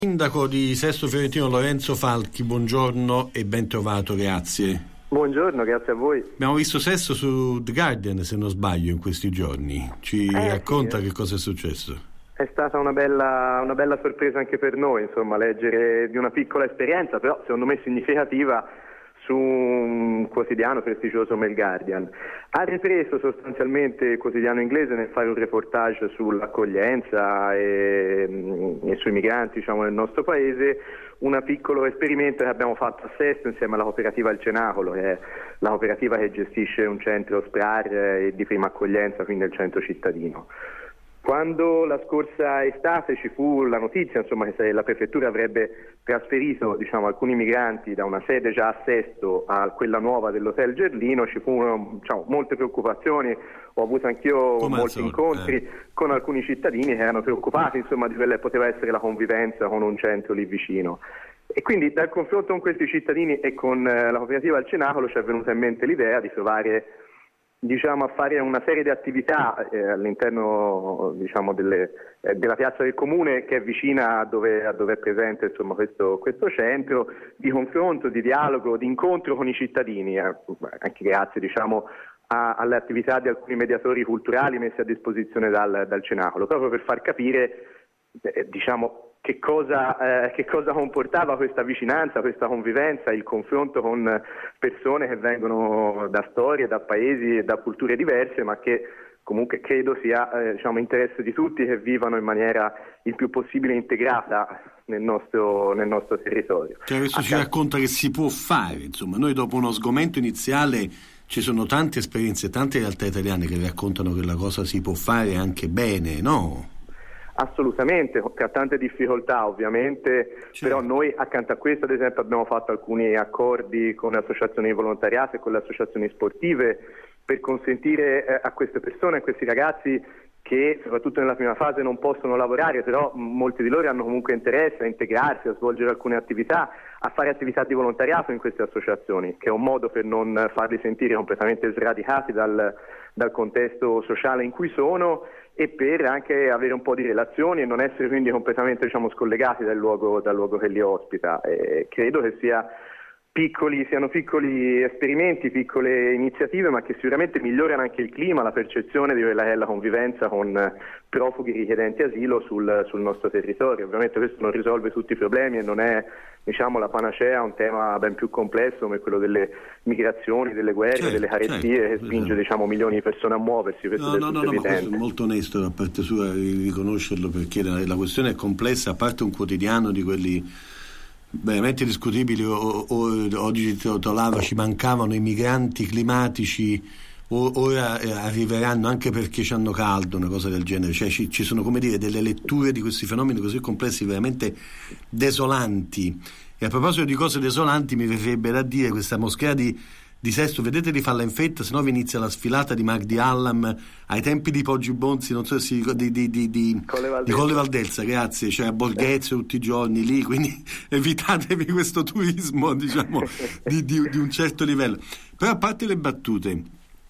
Sindaco di Sesto Fiorentino Lorenzo Falchi, buongiorno e ben trovato, grazie. Buongiorno, grazie a voi. Abbiamo visto Sesto su The Guardian, se non sbaglio, in questi giorni. Ci racconta che cosa è successo? È stata una bella sorpresa anche per noi, insomma, leggere di una piccola esperienza, però secondo me significativa, su un quotidiano prestigioso come il Guardian. Ha ripreso sostanzialmente il quotidiano inglese nel fare un reportage sull'accoglienza e sui migranti, diciamo, nel nostro paese, un piccolo esperimento che abbiamo fatto a Sesto insieme alla cooperativa Il Cenacolo, che è la cooperativa che gestisce un centro SPRAR di prima accoglienza, quindi il centro cittadino. Quando la scorsa estate ci fu la notizia, insomma, che la prefettura avrebbe trasferito, diciamo, alcuni migranti da una sede già a Sesto a quella nuova dell'Hotel Gerlino, ci furono, diciamo, molte preoccupazioni. Ho avuto anch'io molti incontri con alcuni cittadini che erano preoccupati, insomma, di quella che poteva essere la convivenza con un centro lì vicino. E quindi dal confronto con questi cittadini e con la cooperativa Il Cenacolo ci è venuta in mente l'idea di provare, diciamo, a fare una serie di attività all'interno, diciamo, della piazza del comune, che è vicina a dove è presente, insomma, questo centro, di confronto, di dialogo, di incontro con i cittadini, anche grazie, diciamo, alle attività di alcuni mediatori culturali messi a disposizione dal Cenacolo, proprio per far capire, diciamo, che cosa comportava questa vicinanza, questa convivenza, il confronto con persone che vengono da storie, da paesi e da culture diverse, ma che comunque credo sia diciamo, interesse di tutti che vivano in maniera il più possibile integrata nel nostro territorio. Cioè, questo ci racconta che si può fare, insomma. Noi dopo uno sgomento iniziale ci sono tante esperienze, tante realtà italiane che raccontano che la cosa si può fare anche bene, no? Assolutamente, che ha tante difficoltà ovviamente, certo. Però noi accanto a questo, ad esempio, abbiamo fatto alcuni accordi con le associazioni di volontariato e con le associazioni sportive per consentire a queste persone, a questi ragazzi che soprattutto nella prima fase non possono lavorare, però molti di loro hanno comunque interesse a integrarsi, a svolgere alcune attività, a fare attività di volontariato in queste associazioni, che è un modo per non farli sentire completamente sradicati dal contesto sociale in cui sono, e per anche avere un po' di relazioni e non essere quindi completamente, diciamo, scollegati dal luogo che li ospita. Credo che siano piccoli esperimenti, piccole iniziative, ma che sicuramente migliorano anche il clima, la percezione di quella che è la convivenza con profughi richiedenti asilo sul nostro territorio. Ovviamente questo non risolve tutti i problemi e non è, diciamo, la panacea, un tema ben più complesso come quello delle migrazioni, delle guerre, certo, delle carestie, certo, che spinge, diciamo, milioni di persone a muoversi. Questo no, ma questo è molto onesto da parte sua riconoscerlo, perché la questione è complessa, a parte un quotidiano di quelli veramente discutibili. Oggi titolava "ci mancavano i migranti climatici, ora arriveranno anche perché ci hanno caldo", una cosa del genere. Cioè ci sono, come dire, delle letture di questi fenomeni così complessi, veramente desolanti. E a proposito di cose desolanti, mi verrebbe da dire, questa moschea di Sesto, vedete di farla in fretta, se no vi inizia la sfilata di Magdi Allam ai tempi di Poggi Bonzi, non so se si ricorda, di Colle Valdelsa, grazie, cioè a Borghezio tutti i giorni lì, quindi evitatevi questo turismo, diciamo, di un certo livello. Però, a parte le battute,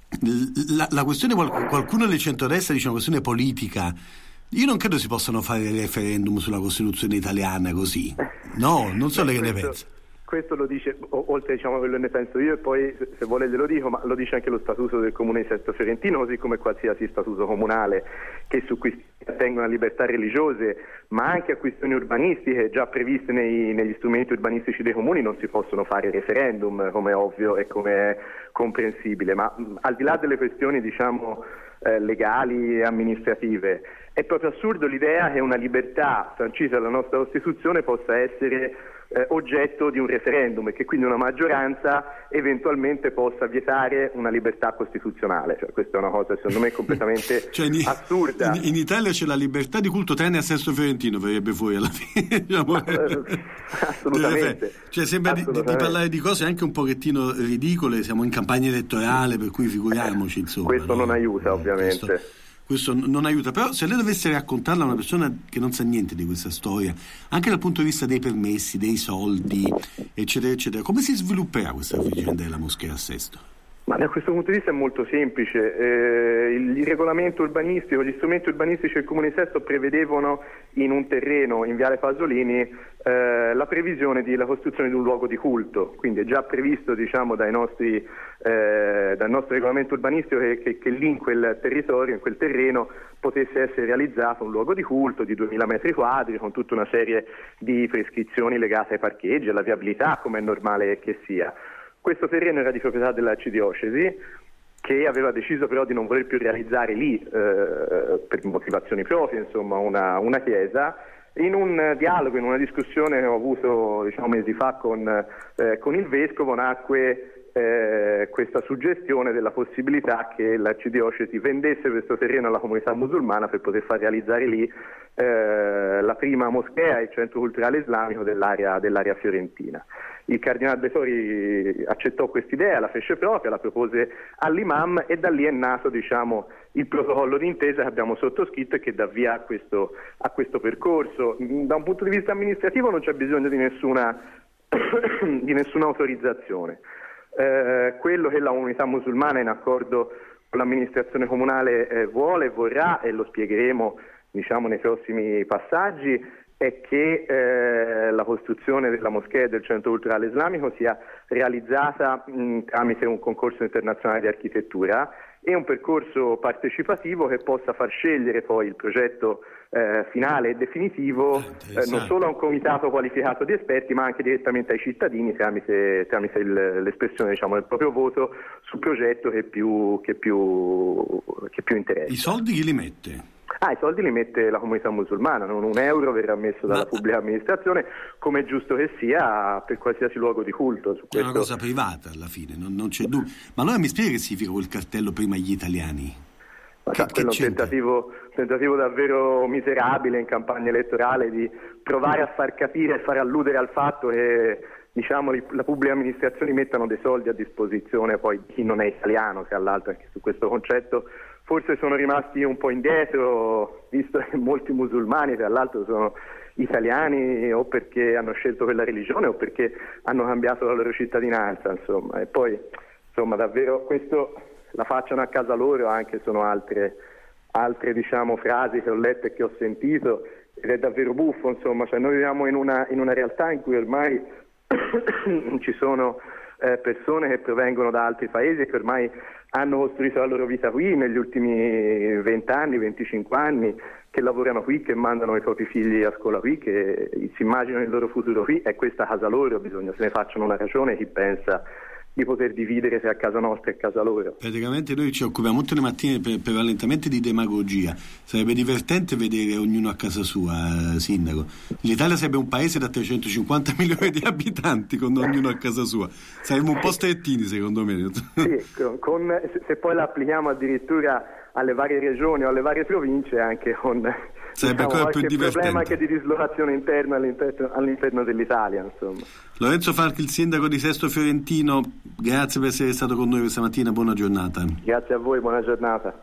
la questione, qualcuno nel centrodestra dice una questione politica. Io non credo si possano fare referendum sulla Costituzione italiana così, no? Non so lei che ne pensa. Questo lo dice, oltre, diciamo, quello che ne penso io, e poi se vuole glielo dico, ma lo dice anche lo statuto del comune di Sesto Fiorentino, così come qualsiasi statuto comunale, che su cui attengono a libertà religiose, ma anche a questioni urbanistiche già previste negli strumenti urbanistici dei comuni. Non si possono fare referendum, come è ovvio e come è comprensibile, ma al di là delle questioni, diciamo, legali e amministrative, è proprio assurdo l'idea che una libertà sancita dalla nostra Costituzione possa essere oggetto di un referendum e che quindi una maggioranza eventualmente possa vietare una libertà costituzionale. Cioè, questa è una cosa, secondo me, completamente assurda. In Italia c'è la libertà di culto, tranne a Sesto Fiorentino, verrebbe fuori alla fine. Assolutamente. Cioè, sembra di parlare di cose anche un pochettino ridicole. Siamo in campagna elettorale, per cui figuriamoci, insomma. Questo non aiuta, ovviamente. Questo non aiuta, però se lei dovesse raccontarla a una persona che non sa niente di questa storia, anche dal punto di vista dei permessi, dei soldi, eccetera eccetera, come si svilupperà questa vicenda della moschea a Sesto? Ma da questo punto di vista è molto semplice. Il regolamento urbanistico, gli strumenti urbanistici del Comune di Sesto prevedevano in un terreno in Viale Pasolini la previsione della costruzione di un luogo di culto, quindi è già previsto, diciamo, dal nostro regolamento urbanistico che lì in quel territorio, in quel terreno, potesse essere realizzato un luogo di culto di 2000 metri quadri con tutta una serie di prescrizioni legate ai parcheggi, alla viabilità, come è normale che sia. Questo terreno era di proprietà dell'arcidiocesi, che aveva deciso però di non voler più realizzare lì, per motivazioni proprie, insomma, una chiesa. In un dialogo, in una discussione che ho avuto, diciamo, mesi fa con il vescovo, nacque questa suggestione della possibilità che l'arcidiocesi vendesse questo terreno alla comunità musulmana per poter far realizzare lì la prima moschea e il centro culturale islamico dell'area fiorentina. Il cardinale Betori accettò quest'idea, la fece propria, la propose all'imam e da lì è nato, diciamo, il protocollo d'intesa che abbiamo sottoscritto e che dà via a questo percorso. Da un punto di vista amministrativo non c'è bisogno di nessuna autorizzazione. Quello che la comunità musulmana, in accordo con l'amministrazione comunale, vuole e vorrà, e lo spiegheremo, diciamo, nei prossimi passaggi, è che la costruzione della moschea e del centro culturale islamico sia realizzata tramite un concorso internazionale di architettura e un percorso partecipativo che possa far scegliere poi il progetto finale e definitivo non solo a un comitato qualificato di esperti, ma anche direttamente ai cittadini tramite l'espressione, diciamo, del proprio voto sul progetto che più interessa. I soldi chi li mette? I soldi li mette la comunità musulmana, non un euro verrà messo dalla pubblica amministrazione, come è giusto che sia per qualsiasi luogo di culto. È una cosa privata alla fine, non c'è dubbio. Ma allora mi spiega che significa quel cartello prima gli italiani? Quello è un tentativo davvero miserabile in campagna elettorale di provare a far capire e far alludere al fatto che, diciamo, la pubblica amministrazione mettano dei soldi a disposizione poi di chi non è italiano, tra l'altro, anche su questo concetto forse sono rimasti un po' indietro, visto che molti musulmani tra l'altro sono italiani o perché hanno scelto quella religione o perché hanno cambiato la loro cittadinanza, insomma. E poi, insomma, davvero questo la facciano a casa loro, anche sono altre diciamo frasi che ho letto e che ho sentito, ed è davvero buffo, insomma. Cioè, noi viviamo in una realtà in cui ormai ci sono persone che provengono da altri paesi e che ormai hanno costruito la loro vita qui negli ultimi 20 anni, 25 anni, che lavorano qui, che mandano i propri figli a scuola qui, che si immaginano il loro futuro qui, è questa casa loro, bisogna se ne facciano una ragione chi pensa di poter dividere se a casa nostra e a casa loro. Praticamente noi ci occupiamo tutte le mattine prevalentemente di demagogia. Sarebbe divertente vedere ognuno a casa sua, sindaco. L'Italia sarebbe un paese da 350 milioni di abitanti con ognuno a casa sua. Saremmo un po' strettini, secondo me. Sì, se poi la applichiamo addirittura alle varie regioni o alle varie province, anche con sarebbe ancora più divertente. Problema anche di dislocazione interna all'interno dell'Italia, insomma. Lorenzo Falchi, il sindaco di Sesto Fiorentino, grazie per essere stato con noi questa mattina, buona giornata. Grazie a voi, buona giornata.